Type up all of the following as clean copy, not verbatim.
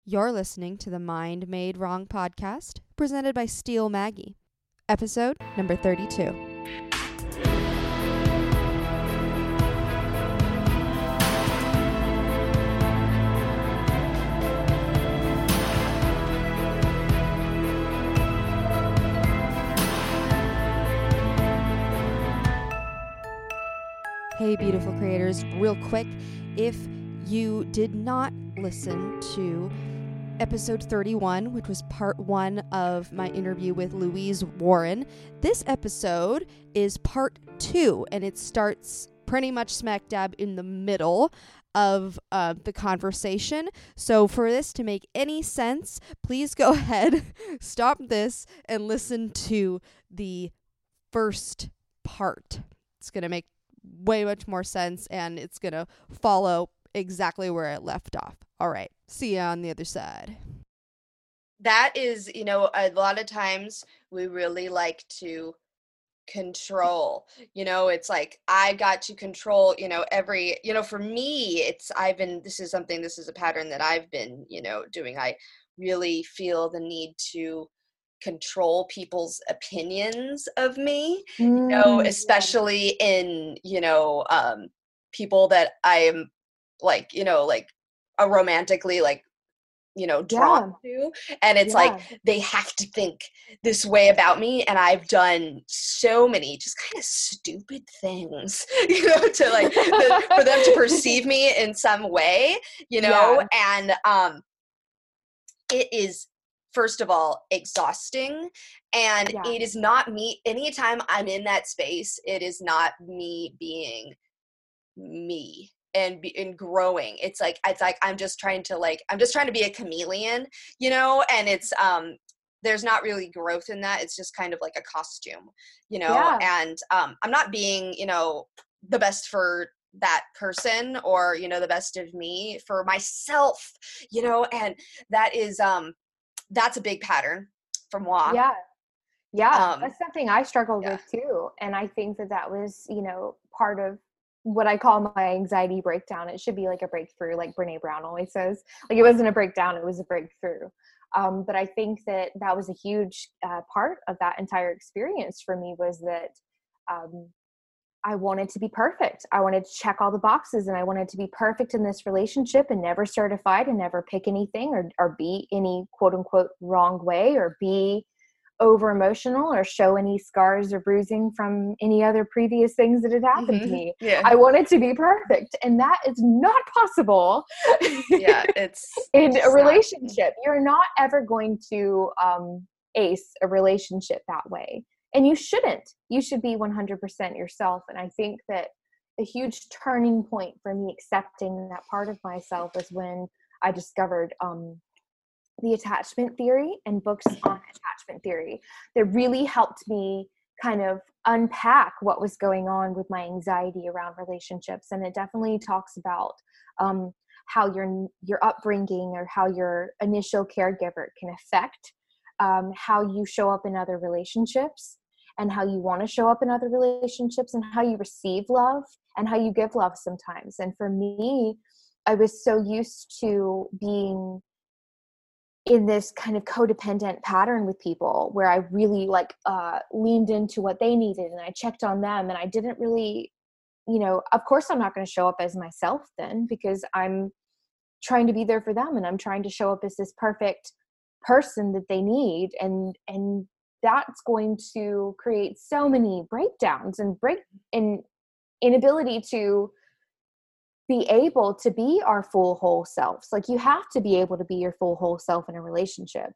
You're listening to the Mind Made Wrong podcast, presented by Steel Maggie, episode number 32. Hey, beautiful creators, real quick, if you did not listen to episode 31, which was part 1 of my interview with Louise Warren, this episode is part 2, and it starts pretty much smack dab in the middle of the conversation. So for this to make any sense, please go ahead, stop this, and listen to the first part. It's going to make way much more sense, and it's going to follow exactly where it left off. All right. See you on the other side. That is, a lot of times we really like to control, it's like, I got to control, for me, this is a pattern that I've been, doing. I really feel the need to control people's opinions of me, especially in, people that I am like, a romantically drawn to. And it's like, they have to think this way about me. And I've done so many just kind of stupid things, to like, for them to perceive me in some way, and it is, first of all, exhausting. And it is not me. Anytime I'm in that space, it is not me being me and growing. It's like I'm just trying to be a chameleon, and it's there's not really growth in that. It's just kind of like a costume, and I'm not being, the best for that person, or the best of me for myself, and that is that's a big pattern from moi. That's something I struggled with too. And I think that was, part of what I call my anxiety breakdown. It should be like a breakthrough, like Brene Brown always says. Like, it wasn't a breakdown, it was a breakthrough. But I think that was a huge part of that entire experience for me, was that I wanted to be perfect. I wanted to check all the boxes, and I wanted to be perfect in this relationship and never certified and never pick anything or be any quote unquote wrong way, or be over emotional, or show any scars or bruising from any other previous things that had happened to me. I wanted to be perfect, and that is not possible. It's in a relationship. You're not ever going to ace a relationship that way, and you shouldn't. You should be 100% yourself. And I think that a huge turning point for me accepting that part of myself was when I discovered the attachment theory and books on attachment theory that really helped me kind of unpack what was going on with my anxiety around relationships. And it definitely talks about how your upbringing, or how your initial caregiver can affect how you show up in other relationships, and how you want to show up in other relationships, and how you receive love, and how you give love sometimes. And for me, I was so used to being in this kind of codependent pattern with people, where I really leaned into what they needed, and I checked on them, and I didn't really, of course I'm not going to show up as myself then, because I'm trying to be there for them, and I'm trying to show up as this perfect person that they need. And that's going to create so many breakdowns and inability to be able to be our full whole selves. Like, you have to be able to be your full whole self in a relationship,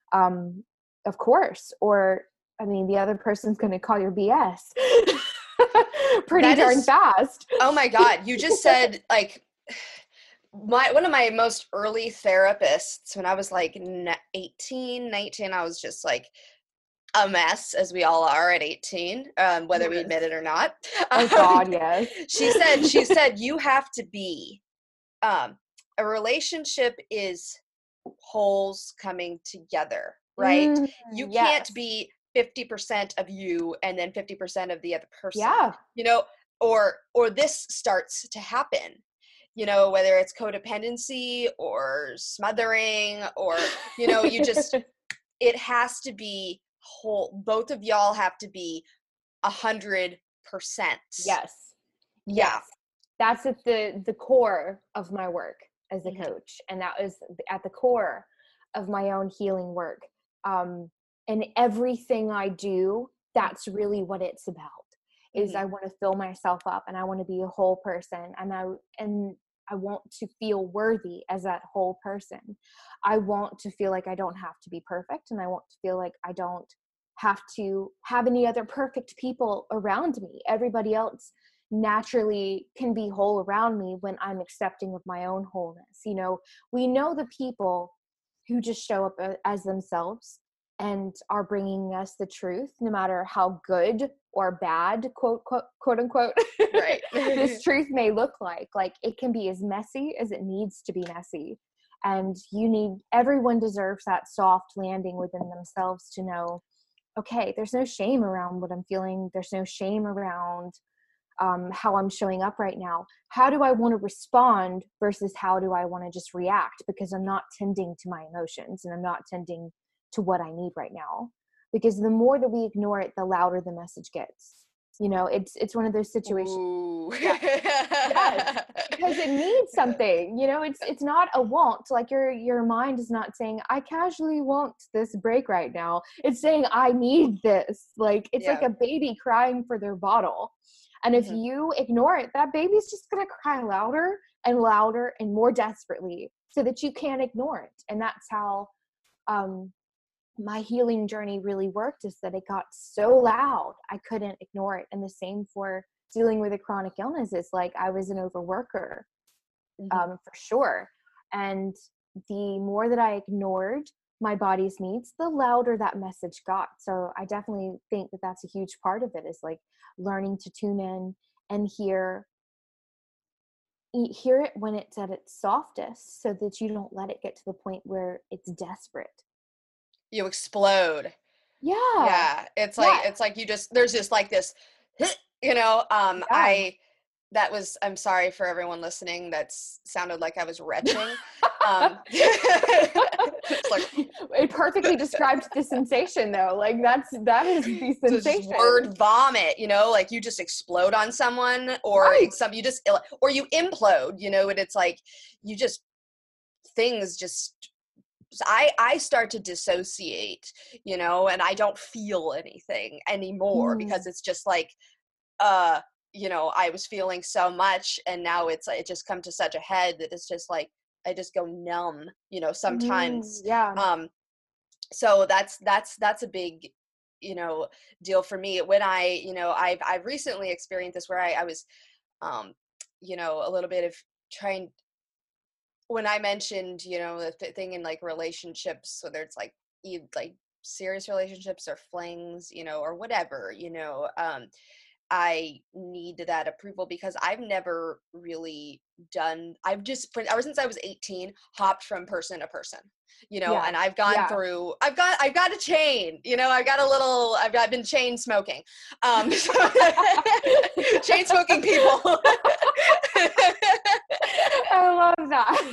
of course, or the other person's going to call your BS pretty darn fast. Oh my God, you just said like one of my most early therapists, when I was like 18, 19, I was just like a mess, as we all are at 18, whether we admit it or not. Oh God, yes. She said, you have to be, a relationship is wholes coming together, right? You can't be 50% of you and then 50% of the other person, or this starts to happen. you know, whether it's codependency or smothering or, you know, you just, it has to be whole. Both of y'all have to be 100%. Yes. Yeah. Yes. That's at the core of my work as a Mhm. coach. And that was at the core of my own healing work. And everything I do, that's really what it's about, is Mhm. I want to fill myself up and I want to be a whole person. And I want to feel worthy as that whole person. I want to feel like I don't have to be perfect. And I want to feel like I don't have to have any other perfect people around me. Everybody else naturally can be whole around me when I'm accepting of my own wholeness. You know, we know the people who just show up as themselves and are bringing us the truth, no matter how good or bad, quote unquote, Right. this truth may look like. Like, it can be as messy as it needs to be messy. And everyone deserves that soft landing within themselves to know, okay, there's no shame around what I'm feeling. There's no shame around how I'm showing up right now. How do I want to respond versus how do I want to just react? Because I'm not tending to my emotions and I'm not tending to what I need right now. Because the more that we ignore it, the louder the message gets. You know, it's one of those situations. Ooh. Yes, because it needs something. You know, it's not a want. Like, your mind is not saying, I casually want this break right now. It's saying, I need this. Like, it's like Yeah. a baby crying for their bottle. And if Mhm. you ignore it, that baby's just going to cry louder and louder and more desperately so that you can't ignore it. And that's how my healing journey really worked, is that it got so loud I couldn't ignore it. And the same for dealing with a chronic illness. Is like, I was an overworker, Mhm. for sure. And the more that I ignored my body's needs, the louder that message got. So I definitely think that that's a huge part of it, is like learning to tune in and hear it when it's at its softest, so that you don't let it get to the point where it's desperate. You explode. Yeah. Yeah. Yeah. It's like you just, there's just like this, you know, Yeah. I'm sorry for everyone listening. Sounded like I was retching. It's like, It perfectly describes the sensation, though. Like, that is the just sensation. word vomit, you know, like you just explode on someone, or Right. or you implode, you know, and it's like, you just, things just, I start to dissociate, you know, and I don't feel anything anymore, because Mm. it's just like, uh, you know, I was feeling so much, and now it just come to such a head that it's just like, I just go numb, you know, sometimes. Yeah. So that's a big, you know, deal for me. When I, you know, I've recently experienced this, where I was, um, you know, a little bit of trying, when I mentioned, you know, the thing in like relationships, whether it's like like serious relationships or flings, you know, or whatever, you know, I need that approval, because I've never really I've just, ever since I was 18, hopped from person to person, you know, Yeah. and I've gone Yeah. through, I've got a chain, you know, I've been chain smoking, so chain smoking people. I love that.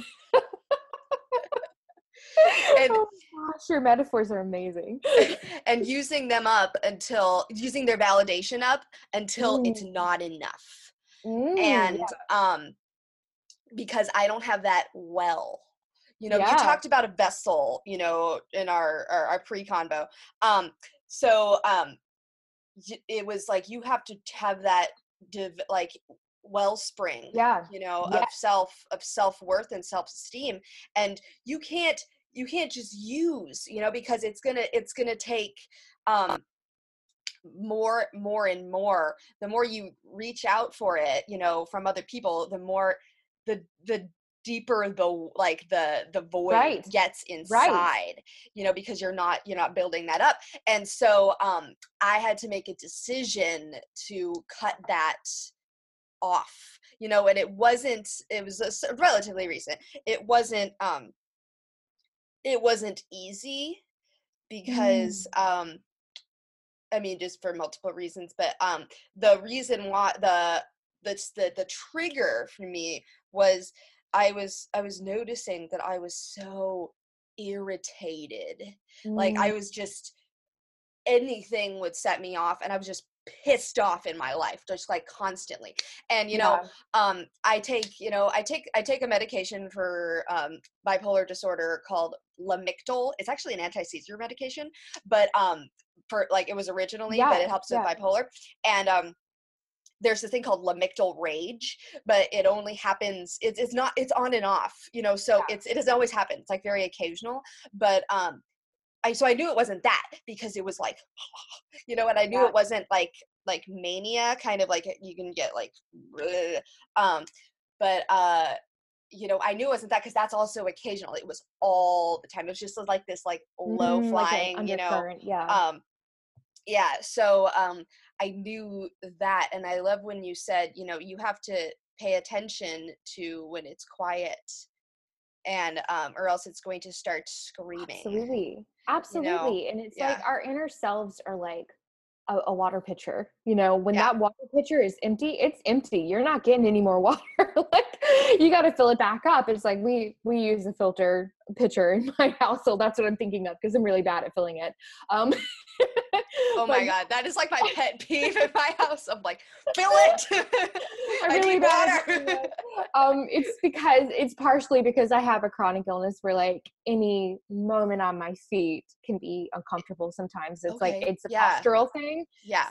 And Oh gosh, your metaphors are amazing. and using their validation up until it's Mm. not enough. Mm. And because I don't have that well. You know, you Yeah. talked about a vessel, you know, in our pre-convo. So it was like, you have to have that like wellspring, Yeah. you know, Yeah. of self-worth and self-esteem. And you can't just use, you know, because it's gonna take um more and more. The more you reach out for it, you know, from other people, the more the deeper the void Right. gets Right. inside, you know, because you're not building that up. And so I had to make a decision to cut that off, you know. And it was relatively recent. It wasn't easy, because Mm. I mean, just for multiple reasons, but the reason why the trigger for me was I was noticing that I was so irritated. Like Mm, I was just, anything would set me off, and I was just pissed off in my life, just like constantly. And yeah. I take, I take a medication for bipolar disorder called Lamictal. It's actually an anti-seizure medication, but for like, it was originally, but Yeah. it helps with Yeah. bipolar. And there's this thing called lamictal rage, but it only happens, it's not, it's on and off, so it doesn't always happen. It's like very occasional. But so I knew it wasn't that, because it was like, and I knew Yeah. it wasn't like mania, kind of like you can get like, um, but I knew it wasn't that, because that's also occasional. It was all the time. It was just like this like low Like an flying, undercurrent. Yeah. yeah. So I knew that, and I love when you said, you have to pay attention to when it's quiet, and or else it's going to start screaming. Absolutely. You know? Absolutely. And it's like Yeah. our inner selves are like a water pitcher. When Yeah. that water pitcher is empty, it's empty. You're not getting any more water. Like you got to fill it back up. It's like we use a filter pitcher in my household. That's what I'm thinking of, because I'm really bad at filling it. Um, Oh but my God, that is like my pet peeve in my house. I'm like, fill it. I'm I really need bad at doing water. that. It's partially because I have a chronic illness where like any moment on my feet can be uncomfortable sometimes. It's like Okay. it's a Yeah. postural thing. Yeah.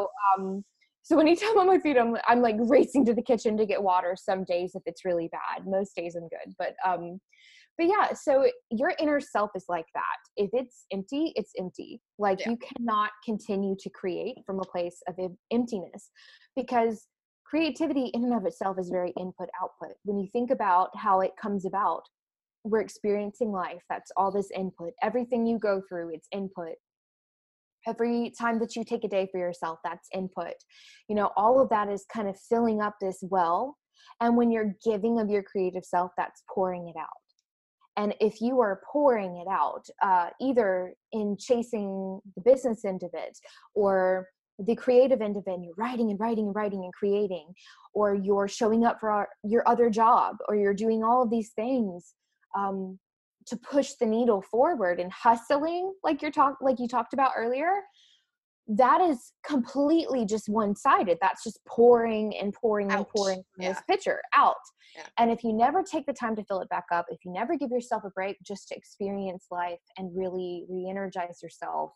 So anytime on my feet, I'm like racing to the kitchen to get water. Some days if it's really bad, most days I'm good. But yeah, so your inner self is like that. If it's empty, it's empty. Like Yeah. you cannot continue to create from a place of emptiness, because creativity in and of itself is very input output. When you think about how it comes about, we're experiencing life. That's all this input. Everything you go through, it's input. Every time that you take a day for yourself, that's input. All of that is kind of filling up this well. And when you're giving of your creative self, that's pouring it out. And if you are pouring it out, either in chasing the business end of it, or the creative end of it, and you're writing and writing and writing and creating, or you're showing up for your other job, or you're doing all of these things to push the needle forward and hustling, like you talked about earlier, that is completely just one-sided. That's just pouring and pouring and Out. pouring from Yeah. this pitcher out. Yeah. And if you never take the time to fill it back up, if you never give yourself a break just to experience life and really re-energize yourself,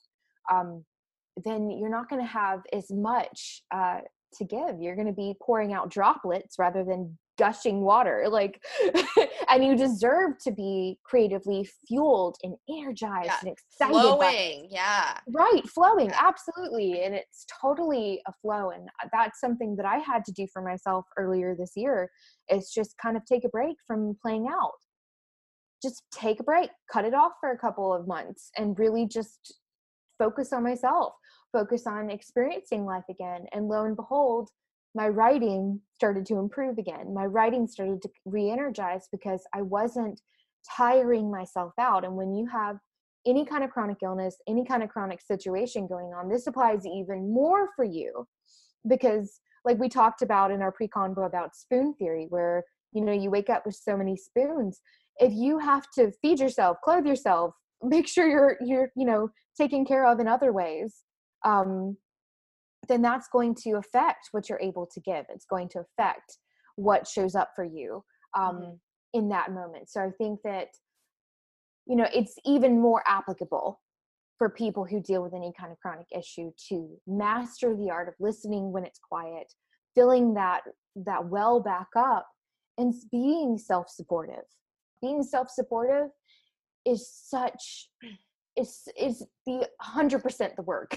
then you're not going to have as much to give. You're going to be pouring out droplets rather than gushing water. And you deserve to be creatively fueled and energized Yeah. and excited Flowing. Yeah. Right, flowing, Yeah. absolutely. And it's totally a flow. And that's something that I had to do for myself earlier this year, is just kind of take a break from playing out. Just take a break, cut it off for a couple of months, and really just focus on myself, focus on experiencing life again. And lo and behold, my writing started to improve again. My writing started to re-energize because I wasn't tiring myself out. And when you have any kind of chronic illness, any kind of chronic situation going on, this applies even more for you, because like we talked about in our pre-convo about spoon theory, where you wake up with so many spoons. If you have to feed yourself, clothe yourself, make sure you're taken care of in other ways, then that's going to affect what you're able to give. It's going to affect what shows up for you in that moment. So I think that it's even more applicable for people who deal with any kind of chronic issue to master the art of listening when it's quiet, filling that well back up, and being self-supportive. Being self-supportive is the 100% the work.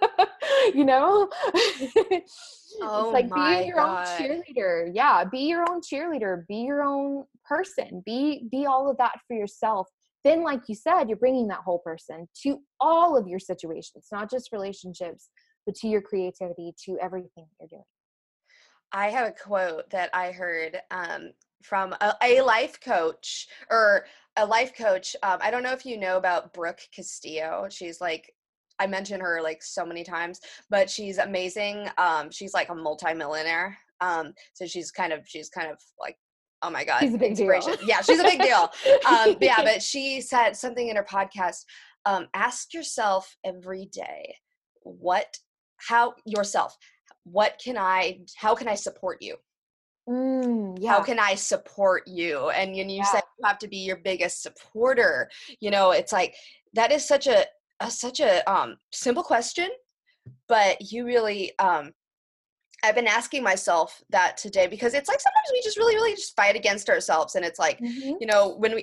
Oh It's like my being your own God. cheerleader. Yeah, be your own cheerleader, be your own person, be all of that for yourself. Then, like you said, you're bringing that whole person to all of your situations, not just relationships, but to your creativity, to everything you're doing. I have a quote that I heard from a life coach, or a life coach. I don't know if you know about Brooke Castillo. She's like, I mention her like so many times, but she's amazing. She's like a multimillionaire. So she's kind of like, oh my God, She's a big inspiration. deal. Yeah, she's a big deal. Yeah, but she said something in her podcast, ask yourself every day, how can I support you? Yeah. How can I support you? And you Yeah. said you have to be your biggest supporter. It's like, that is such a simple question, but you really, I've been asking myself that today, because it's like sometimes we just really, really just fight against ourselves. And it's like, Mhm. when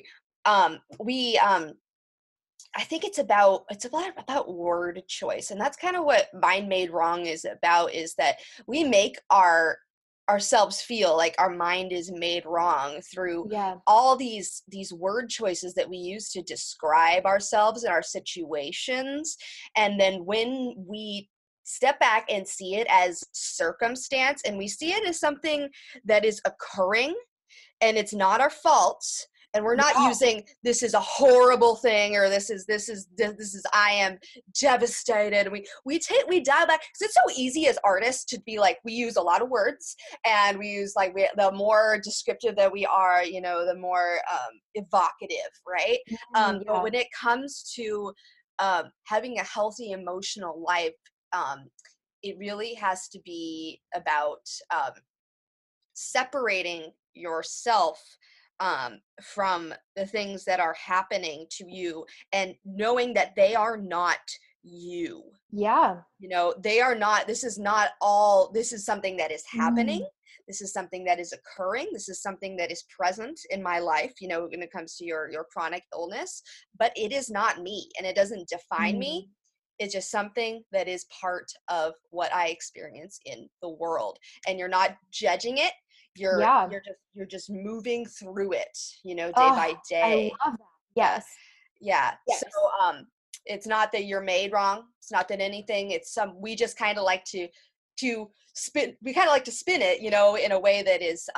I think it's about word choice. And that's kind of what Mind Made Wrong is about, is that we make ourselves feel like our mind is made wrong through Yeah. all these word choices that we use to describe ourselves and our situations. And then when we step back and see it as circumstance, and we see it as something that is occurring and it's not our fault, and we're not using this is a horrible thing, or this is I am devastated. We dial back, because it's so easy as artists to be like, we use a lot of words, and we use the more descriptive that we are, the more evocative, right? But when it comes to having a healthy emotional life, it really has to be about separating yourself from the things that are happening to you, and knowing that they are not you. Yeah. They are not, this is something that is happening. This is something that is occurring. This is something that is present in my life, when it comes to your chronic illness, but it is not me, and it doesn't define me. It's just something that is part of what I experience in the world. And you're not judging it. You're just moving through it, day by day. I love that. Yes. Yeah. Yes. So it's not that you're made wrong. It's not that anything. We just kind of like to spin. We kind of like to spin it, in a way that is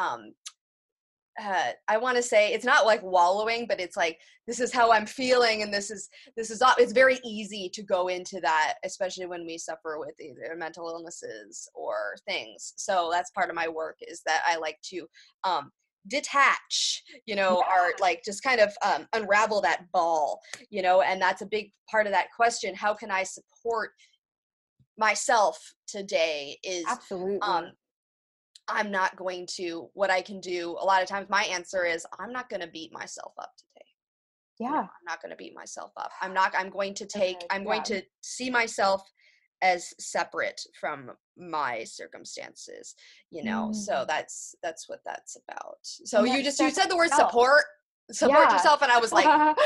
I want to say, it's not like wallowing, but it's like, this is how I'm feeling, and it's very easy to go into that, especially when we suffer with either mental illnesses or things. So that's part of my work, is that I like to detach, or like just kind of unravel that ball, and that's a big part of that question. How can I support myself today? Is Absolutely. I'm not going to, what I can do, a lot of times my answer is, I'm not going to beat myself up today. Yeah. I'm not going to beat myself up. I'm going to see myself as separate from my circumstances, so that's what that's about. So you said the word support yourself, and I was like,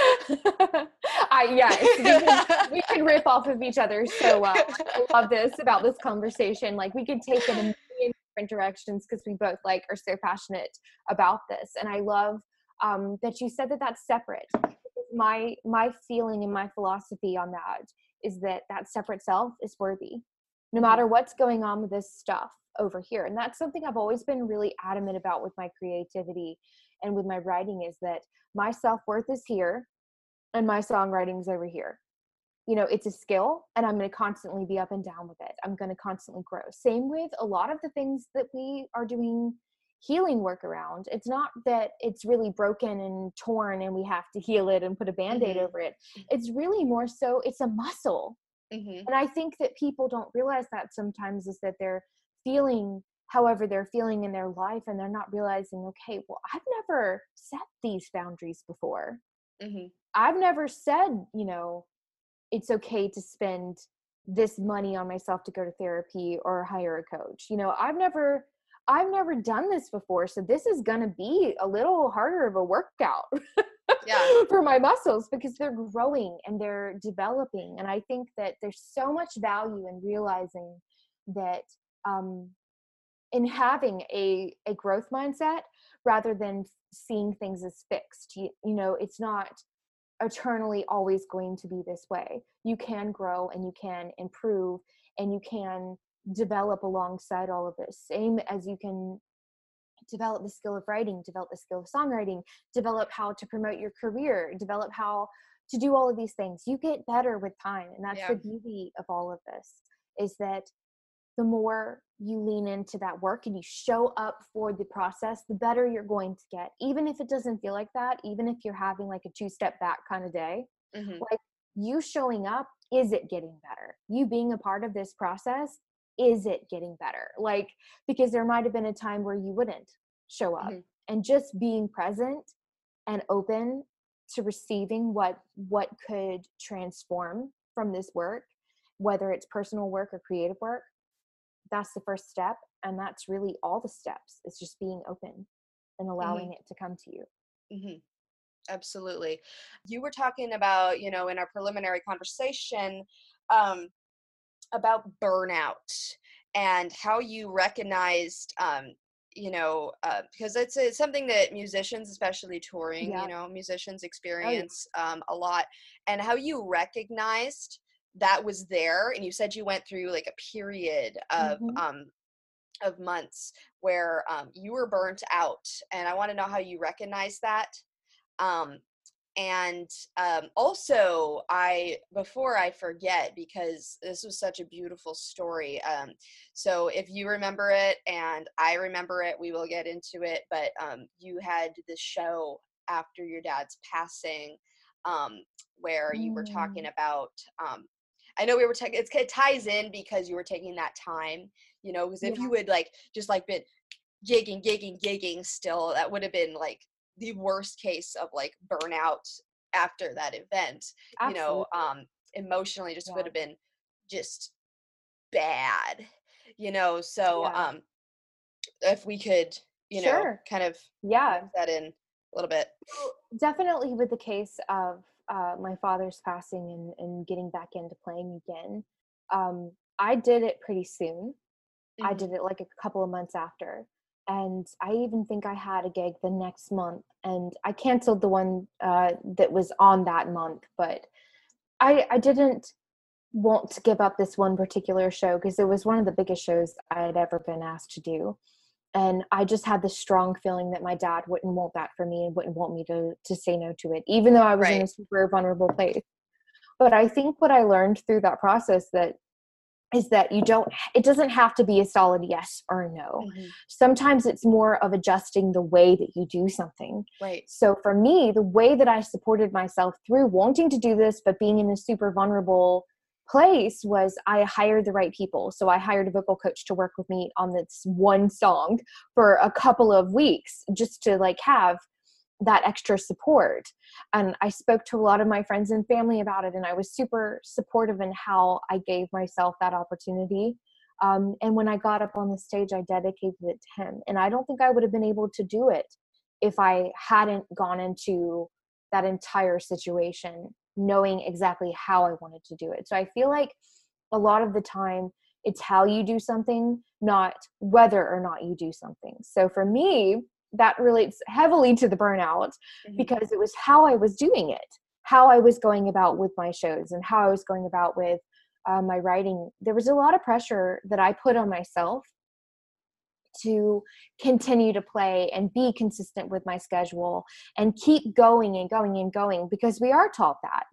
yes, we can riff off of each other so well. I love this about this conversation. Like, we could take it in a million different directions, because we both are so passionate about this. And I love that you said that that's separate. My feeling and my philosophy on that is that separate self is worthy, no matter what's going on with this stuff over here. And that's something I've always been really adamant about with my creativity and with my writing, is that my self-worth is here and my songwriting is over here. It's a skill, and I'm going to constantly be up and down with it. I'm going to constantly grow. Same with a lot of the things that we are doing healing work around. It's not that it's really broken and torn and we have to heal it and put a Band-Aid over it. It's really more so, it's a muscle. And I think that people don't realize that sometimes, is that they're feeling however they're feeling in their life, and they're not realizing, okay, well, I've never set these boundaries before. I've never said, it's okay to spend this money on myself to go to therapy or hire a coach. I've never done this before, so this is going to be a little harder of a workout for my muscles, because they're growing and they're developing. And I think that there's so much value in realizing that in having a growth mindset, rather than seeing things as fixed. It's not eternally always going to be this way. You can grow and you can improve and you can develop alongside all of this. Same as you can develop the skill of writing, develop the skill of songwriting, develop how to promote your career, develop how to do all of these things. You get better with time. And that's the beauty of all of this, is that the more you lean into that work and you show up for the process, the better you're going to get. Even if it doesn't feel like that, even if you're having like a 2-step back kind of day, like you showing up, is it getting better? You being a part of this process, is it getting better? Like, because there might have been a time where you wouldn't show up, and just being present and open to receiving what could transform from this work, whether it's personal work or creative work, that's the first step. And that's really all the steps. It's just being open and allowing it to come to you. Absolutely. You were talking about, in our preliminary conversation, about burnout and how you recognized, because it's something that musicians, especially touring, musicians experience a lot, and how you recognized that was there. And you said you went through like a period of months where you were burnt out, and I want to know how you recognize that. Also, before I forget, because this was such a beautiful story, so if you remember it and I remember it, we will get into it, but you had this show after your dad's passing, where you were talking about, I know we were it ties in because you were taking that time, because if you would like just like been gigging still, that would have been like the worst case of like burnout after that event. Absolutely. Emotionally just would have been just bad, so if we could Sure. kind of mix that in a little bit. Definitely with the case of my father's passing and getting back into playing again, I did it pretty soon. I did it like a couple of months after. And I even think I had a gig the next month, and I canceled the one that was on that month. But I didn't want to give up this one particular show because it was one of the biggest shows I had ever been asked to do. And I just had this strong feeling that my dad wouldn't want that for me and wouldn't want me to say no to it, even though I was in a super vulnerable place. But I think what I learned through that process is that it doesn't have to be a solid yes or no. Sometimes it's more of adjusting the way that you do something. Right. So for me, the way that I supported myself through wanting to do this, but being in a super vulnerable place, was I hired the right people. So I hired a vocal coach to work with me on this one song for a couple of weeks, just to like have that extra support. And I spoke to a lot of my friends and family about it, and I was super supportive in how I gave myself that opportunity. And when I got up on the stage, I dedicated it to him. And I don't think I would have been able to do it if I hadn't gone into that entire situation knowing exactly how I wanted to do it. So I feel like a lot of the time it's how you do something, not whether or not you do something. So for me, that relates heavily to the burnout because it was how I was doing it, how I was going about with my shows, and how I was going about with my writing. There was a lot of pressure that I put on myself to continue to play and be consistent with my schedule and keep going and going and going, because we are taught that,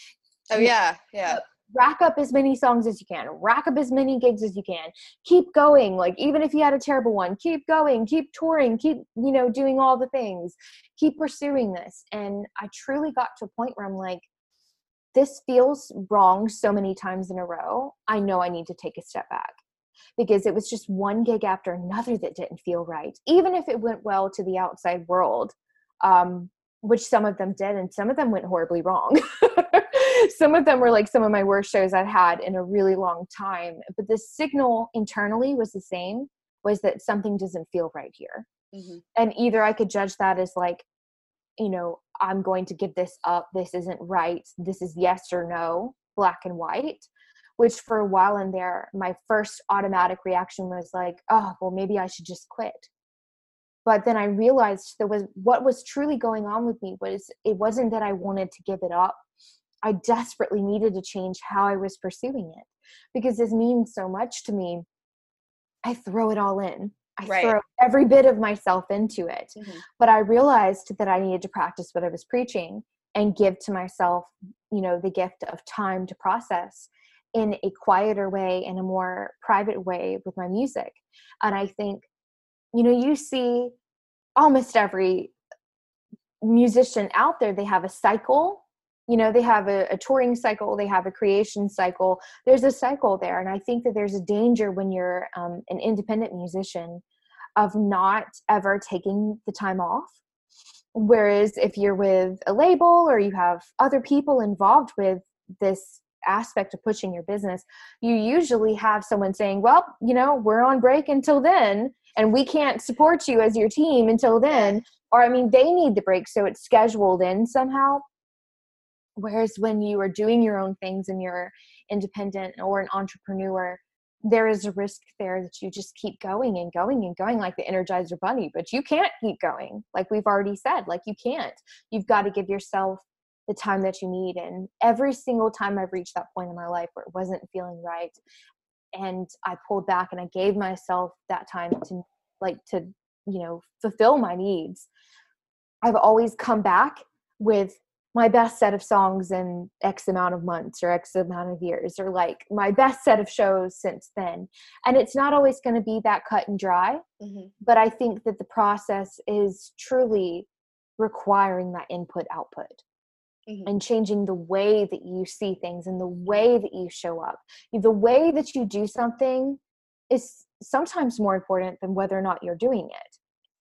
rack up as many songs as you can, rack up as many gigs as you can, keep going. Like, even if you had a terrible one, keep going, keep touring, keep, doing all the things, keep pursuing this. And I truly got to a point where I'm like, this feels wrong so many times in a row. I know I need to take a step back, because it was just one gig after another that didn't feel right. Even if it went well to the outside world, which some of them did, and some of them went horribly wrong. Some of them were like some of my worst shows I'd had in a really long time. But the signal internally was the same, was that something doesn't feel right here. And either I could judge that as like, I'm going to give this up. This isn't right. This is yes or no, black and white. Which for a while in there, my first automatic reaction was like, oh, well, maybe I should just quit. But then I realized what was truly going on with me was, it wasn't that I wanted to give it up. I desperately needed to change how I was pursuing it, because this means so much to me. I throw it all in. I throw every bit of myself into it. But I realized that I needed to practice what I was preaching and give to myself, the gift of time to process in a quieter way, in a more private way with my music. And I think, you see almost every musician out there, they have a cycle. They have a touring cycle, they have a creation cycle. There's a cycle there. And I think that there's a danger when you're an independent musician of not ever taking the time off. Whereas if you're with a label or you have other people involved with this aspect of pushing your business, you usually have someone saying, well, we're on break until then, and we can't support you as your team until then. Or, they need the break, so it's scheduled in somehow. Whereas when you are doing your own things and you're independent or an entrepreneur, there is a risk there that you just keep going and going and going like the Energizer Bunny, but you can't keep going. Like we've already said, like you can't. You've got to give yourself the time that you need. And every single time I've reached that point in my life where it wasn't feeling right, and I pulled back and I gave myself that time to fulfill my needs, I've always come back with my best set of songs in X amount of months or X amount of years, or like my best set of shows since then. And it's not always going to be that cut and dry, but I think that the process is truly requiring that input output and changing the way that you see things and the way that you show up. The way that you do something is sometimes more important than whether or not you're doing it.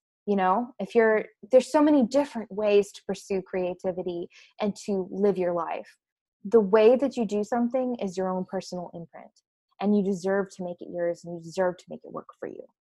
There's so many different ways to pursue creativity and to live your life. The way that you do something is your own personal imprint, and you deserve to make it yours, and you deserve to make it work for you.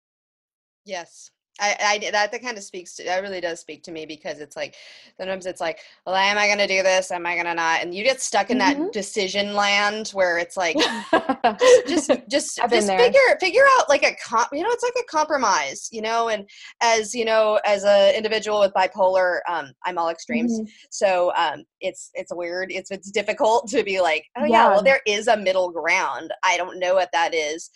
Yes. That kind of that really does speak to me, because it's like, sometimes it's like, well, am I going to do this? Am I going to not? And you get stuck in that decision land where it's like, just figure out like it's like a compromise, and as a individual with bipolar, I'm all extremes. So, it's weird. It's difficult to be like, well, there is a middle ground. I don't know what that is.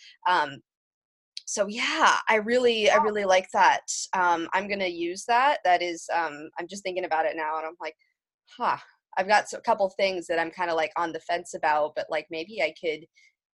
So yeah, I really like that. I'm going to use that. That is, I'm just thinking about it now, and I'm like, I've got a couple things that I'm kind of like on the fence about, but like maybe I could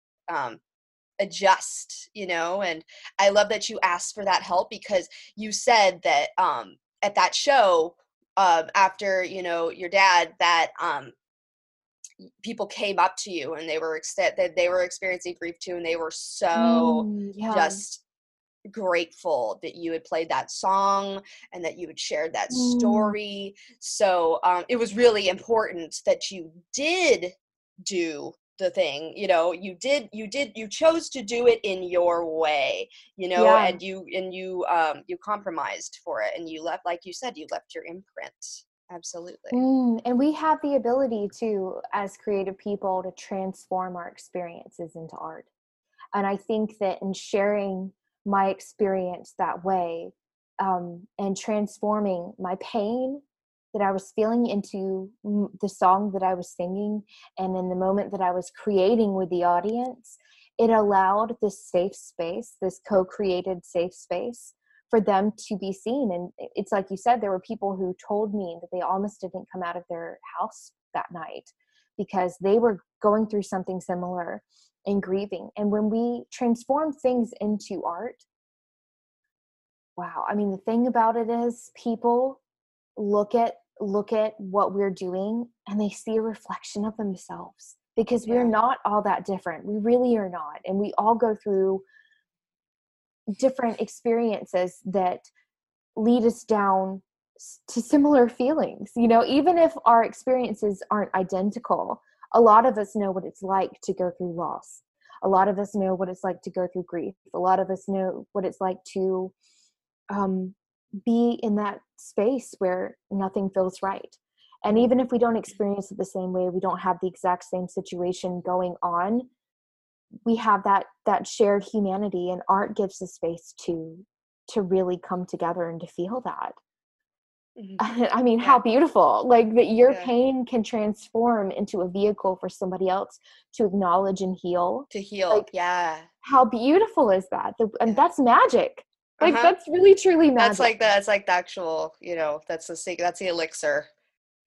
adjust, and I love that you asked for that help, because you said that at that show, after, your dad, that people came up to you and they were experiencing grief too, and they were so just grateful that you had played that song and that you had shared that story. So it was really important that you did do the thing, you chose to do it in your way, and you compromised for it, and you left, like you said, you left your imprint. Absolutely. And we have the ability to, as creative people, to transform our experiences into art. And I think that in sharing my experience that way, and transforming my pain that I was feeling into the song that I was singing, and in the moment that I was creating with the audience, it allowed this safe space, this co-created safe space, for them to be seen. And it's like you said, there were people who told me that they almost didn't come out of their house that night because they were going through something similar and grieving. And when we transform things into art, wow. I mean, the thing about it is people look at what we're doing and they see a reflection of themselves, because we're not all that different. We really are not. And we all go through different experiences that lead us down to similar feelings. Even if our experiences aren't identical, a lot of us know what it's like to go through loss. A lot of us know what it's like to go through grief. A lot of us know what it's like to be in that space where nothing feels right. And even if we don't experience it the same way, we don't have the exact same situation going on, we have that shared humanity, and art gives us space to really come together and to feel that. I mean, how beautiful, like that your pain can transform into a vehicle for somebody else to acknowledge and heal. Like, how beautiful is that? And that's magic. Like that's really truly magic. That's like the actual, that's the elixir.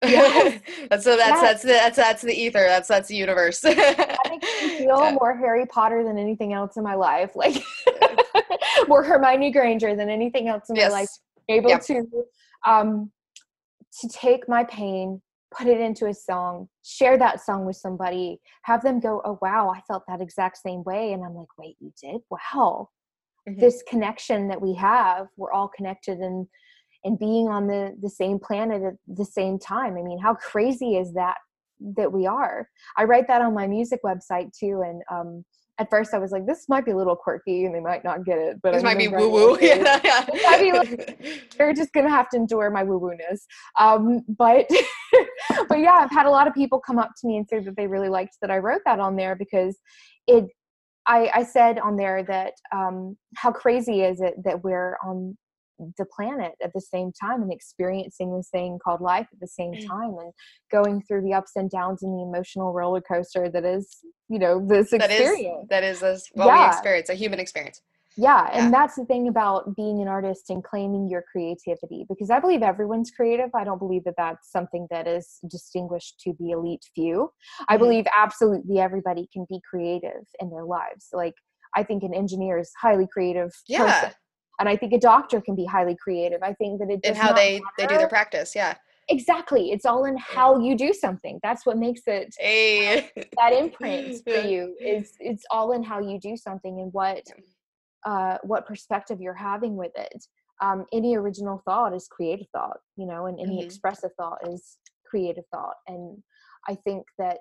Yes. that's Yes. that's the ether. That's the universe. That makes me feel Yeah. more Harry Potter than anything else in my life. Like more Hermione Granger than anything else in my life. Yes. Able Yep. um to take my pain, put it into a song, share that song with somebody, have them go, oh wow, I felt that exact same way. And I'm like, wait, you did? Wow. Mhm. This connection that we have, we're all connected and being on the same planet at the same time. I mean, how crazy is that we are? I write that on my music website too. And at first I was like, this might be a little quirky and they might not get it, but This I'm might going be to write woo it woo. anyway. Yeah. It might be like, they're just going to have to endure my woo-woo-ness. But, but yeah, I've had a lot of people come up to me and say that they really liked that I wrote that on there because I said on there that how crazy is it that we're on the planet at the same time and experiencing this thing called life at the same time and going through the ups and downs and the emotional roller coaster that is, this experience. That is what we Yeah. experience, a human experience. Yeah. Yeah. And that's the thing about being an artist and claiming your creativity, because I believe everyone's creative. I don't believe that that's something that is distinguished to the elite few. I believe absolutely everybody can be creative in their lives. Like, I think an engineer is a highly creative person. Yeah. And I think a doctor can be highly creative. I think that it And does how not they do their matter. practice. Yeah. Exactly. It's all in how you do something. That's what makes it Hey. that imprint for you is it's all in how you do something and what perspective you're having with it. Any original thought is creative thought, and any expressive thought is creative thought. And I think that,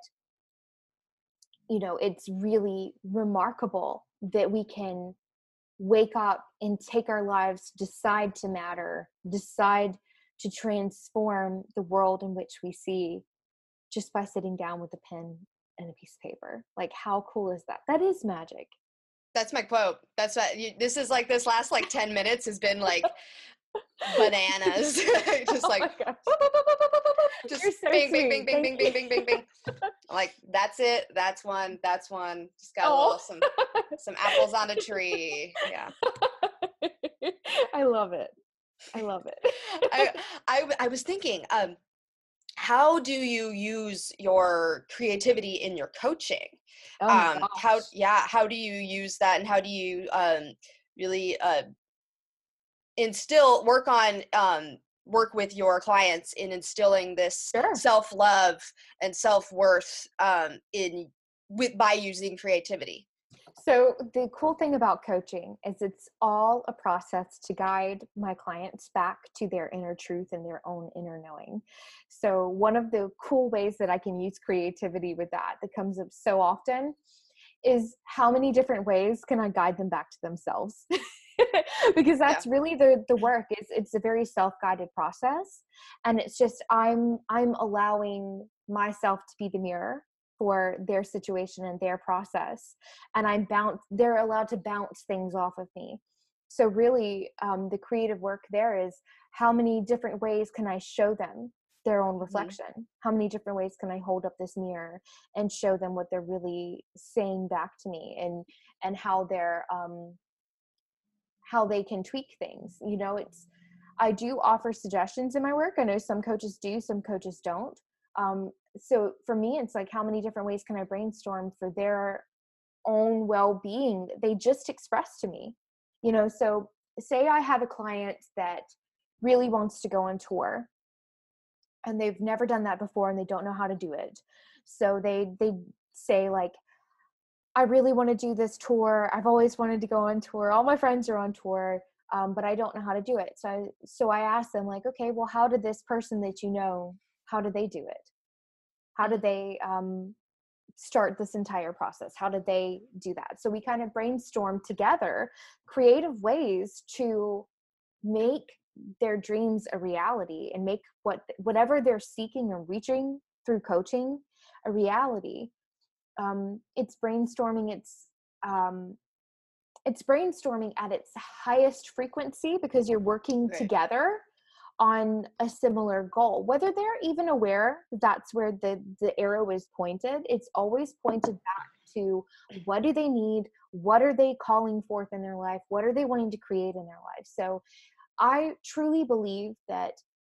it's really remarkable that we can wake up and take our lives, decide to matter, decide to transform the world in which we see just by sitting down with a pen and a piece of paper. Like, how cool is that? That is magic. That's my quote. That's what this is like. This last 10 minutes has been like bananas. Just Oh like, my gosh. just You're so bing, bing, sweet. bing, bing, Thank bing, you. bing, bing, bing, bing. Like, that's it. That's one. That's one. Just got a Oh. little some apples on a tree. Yeah. I love it. I love it. I was thinking, how do you use your creativity in your coaching? Oh my gosh. How do you use that, and how do you really instill work with your clients in instilling this Sure. self-love and self-worth by using creativity? So the cool thing about coaching is it's all a process to guide my clients back to their inner truth and their own inner knowing. So one of the cool ways that I can use creativity with that comes up so often is how many different ways can I guide them back to themselves? Because that's really the work. It's a very self-guided process. And it's just I'm allowing myself to be the mirror for their situation and their process. And they're allowed to bounce things off of me. So really, the creative work there is how many different ways can I show them their own reflection? How many different ways can I hold up this mirror and show them what they're really saying back to me, and how they can tweak things. I do offer suggestions in my work. I know some coaches do, some coaches don't. So for me, it's like, how many different ways can I brainstorm for their own well-being that they just express to me? So say I have a client that really wants to go on tour and they've never done that before and they don't know how to do it. So they say, like, I really want to do this tour. I've always wanted to go on tour. All my friends are on tour, but I don't know how to do it. So I asked them, like, okay, well, how did this person that how did they do it? How did they start this entire process? How did they do that? So we kind of brainstorm together creative ways to make their dreams a reality and make whatever they're seeking or reaching through coaching a reality. It's brainstorming. It's brainstorming at its highest frequency because you're working together on a similar goal. Whether they're even aware that's where the arrow is pointed, it's always pointed back to what do they need? What are they calling forth in their life? What are they wanting to create in their life? So I truly believe that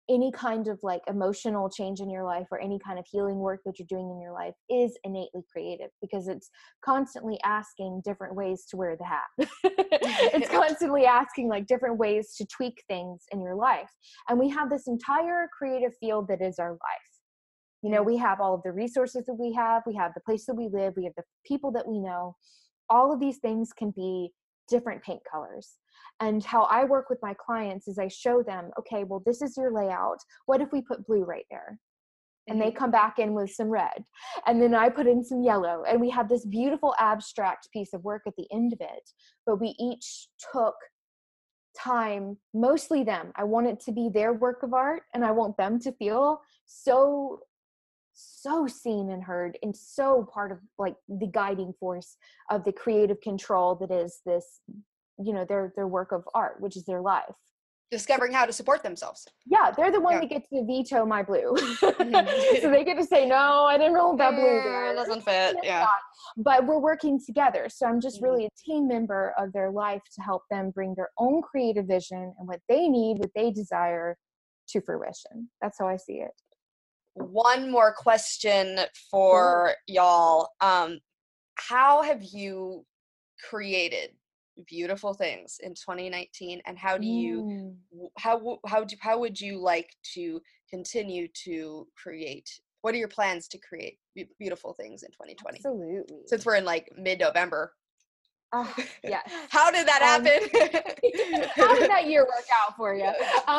any kind of like emotional change in your life or any kind of healing work that you're doing in your life is innately creative, because it's constantly asking different ways to wear the hat. It's constantly asking like different ways to tweak things in your life. And we have this entire creative field that is our life. You know, we have all of the resources that we have the place that we live, we have the people that we know. All of these things can be different paint colors. And how I work with my clients is I show them, okay, well, this is your layout. What if we put blue right there? And they come back in with some red. And then I put in some yellow. And we have this beautiful abstract piece of work at the end of it. But we each took time, mostly them. I want it to be their work of art, and I want them to feel so seen and heard, and so part of like the guiding force of the creative control that is this, you know, their work of art, which is their life. Discovering how to support themselves. Yeah, they're the one that gets to veto my blue. So they get to say, no, I didn't roll that blue there. It doesn't fit. Yeah. But we're working together. So I'm just really a team member of their life to help them bring their own creative vision and what they need, what they desire to fruition. That's how I see it. One more question for y'all. How have you created beautiful things in 2019, and how do you how would you like to continue to create? What are your plans to create beautiful things in 2020? Absolutely. Since we're in like mid-November. Yeah. How did that happen? How did that year work out for you?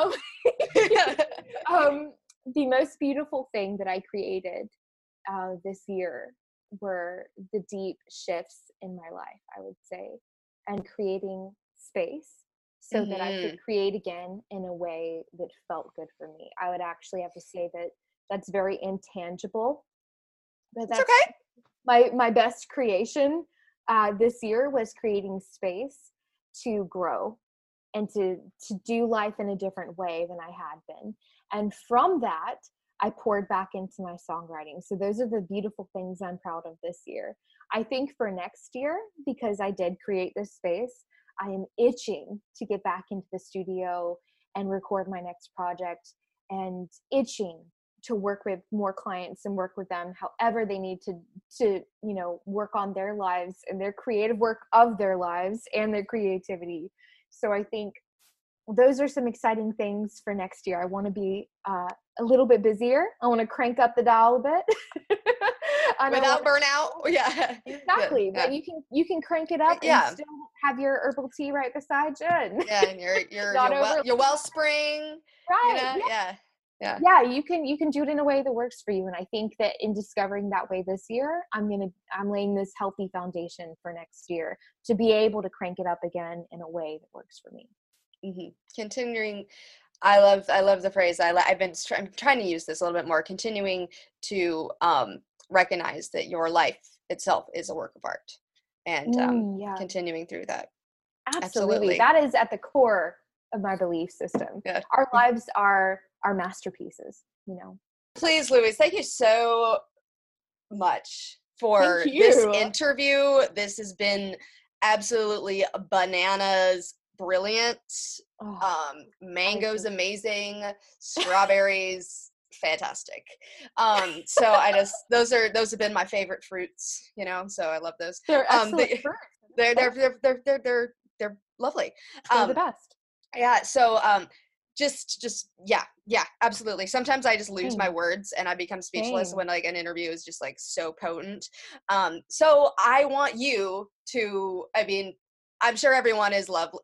The most beautiful thing that I created this year were the deep shifts in my life, I would say, and creating space so that I could create again in a way that felt good for me. I would actually have to say that that's very intangible, but that's okay. My best creation this year was creating space to grow and to do life in a different way than I had been. And from that, I poured back into my songwriting. So those are the beautiful things I'm proud of this year. I think for next year, because I did create this space, I am itching to get back into the studio and record my next project, and itching to work with more clients and work with them however they need to you know, work on their lives and their creative work of their lives and their creativity. So I think those are some exciting things for next year. I want to be a little bit busier. I want to crank up the dial a bit. Without burnout. Yeah. Exactly. Yeah. But you can crank it up and still have your herbal tea right beside you. Yeah, and your wellspring. Right. You know? Yeah. Yeah, you can do it in a way that works for you. And I think that in discovering that way this year, I'm laying this healthy foundation for next year to be able to crank it up again in a way that works for me. Continuing, I love the phrase. I'm trying to use this a little bit more. Continuing to recognize that your life itself is a work of art, and continuing through that. Absolutely, that is at the core of my belief system. Yeah. Our lives are our masterpieces. You know. Please, Louise, thank you so much for this interview. This has been absolutely bananas. Brilliant. Mango's amazing. Strawberries fantastic. So those have been my favorite fruits, you know, so I love those. They're excellent fruits. They're lovely. They're the best. Yeah, so yeah, absolutely. Sometimes I just lose my words and I become speechless when like an interview is just like so potent. So I want you to, I mean, I'm sure everyone is lovely.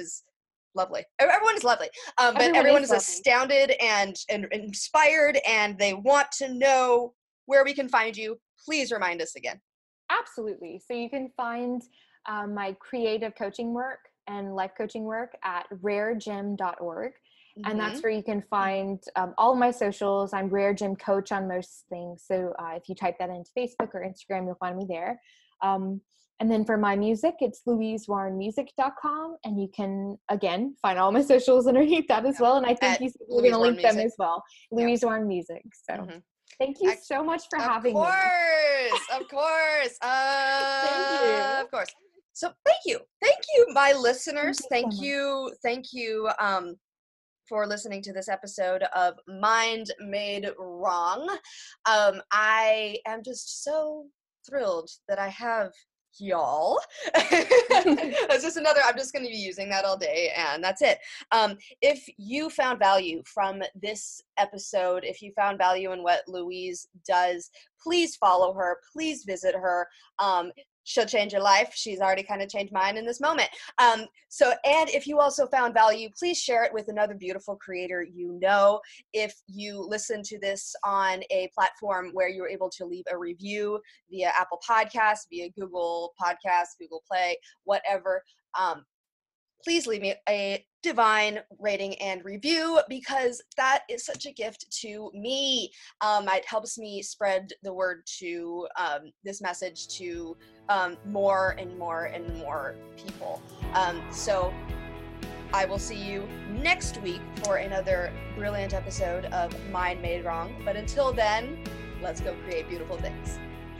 Everyone is lovely. But everyone is astounded and inspired, and they want to know where we can find you. Please remind us again. Absolutely. So you can find my creative coaching work and life coaching work at raregem.org. And that's where you can find all of my socials. I'm Rare Gem Coach on most things. So if you type that into Facebook or Instagram, you'll find me there. And then for my music, it's louisewarrenmusic.com. And you can, again, find all my socials underneath that as well. And I think we're going to link them as well. Louise Warren Music. So thank you so much for having me. Of course. Thank you. Of course. So thank you, my listeners. Thank you. for listening to this episode of Mind Made Wrong. I am just so thrilled that I have y'all. That's just another, I'm just going to be using that all day, and that's it. If you found value from this episode, if you found value in what Louise does, please follow her, please visit her. She'll change your life. She's already kind of changed mine in this moment. And if you also found value, please share it with another beautiful creator you know. If you listen to this on a platform where you're able to leave a review via Apple Podcasts, via Google Podcasts, Google Play, whatever, please leave me a divine rating and review, because that is such a gift to me. It helps me spread the word to this message to more and more and more people. So I will see you next week for another brilliant episode of Mind Made Wrong. But until then, let's go create beautiful things.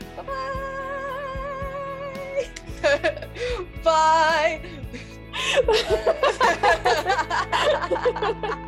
Bye-bye. Bye.